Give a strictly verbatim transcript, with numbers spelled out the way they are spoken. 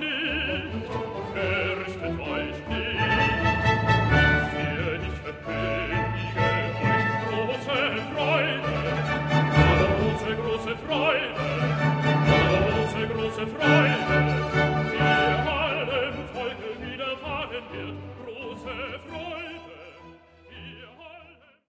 nicht, fürchtet euch nicht. Für ich verkündige euch große Freude, große, große Freude, große, große Freude, die allem Volke widerfahren wird, große Freude.